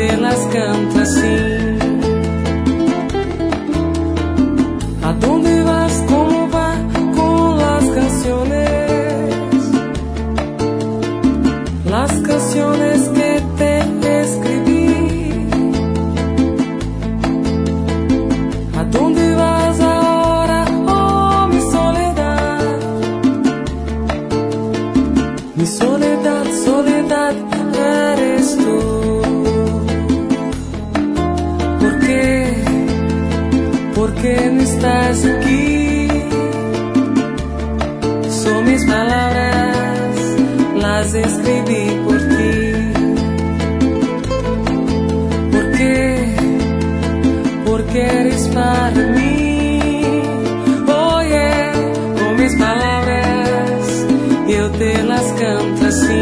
te las canto así. ¿A dónde vas? ¿Cómo va con las canciones? Las canciones que te escribí. ¿A dónde vas ahora? Oh, mi soledad. Mi soledad, soledad, eres tú. ¿Por qué? ¿Por qué no estás aquí? Son mis palabras, las escribí por ti. ¿Por qué? Porque eres para mí. Oye, con mis palabras yo te las canto así.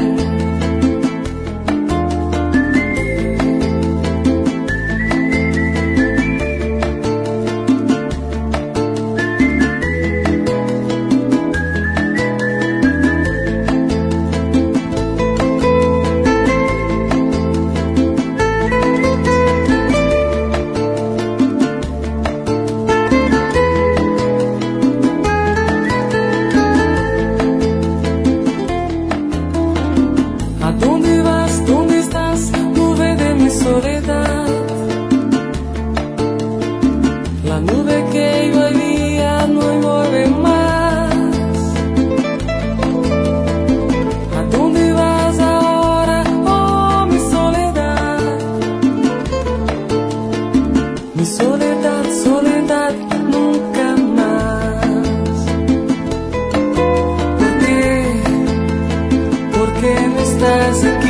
¿A dónde vas? ¿Dónde estás? Nube de mi soledad. La nube que yo había no mueve más. ¿A dónde vas ahora? Oh, mi soledad. Mi soledad, soledad, nunca más. ¿Por qué? ¿Por qué no estás aquí?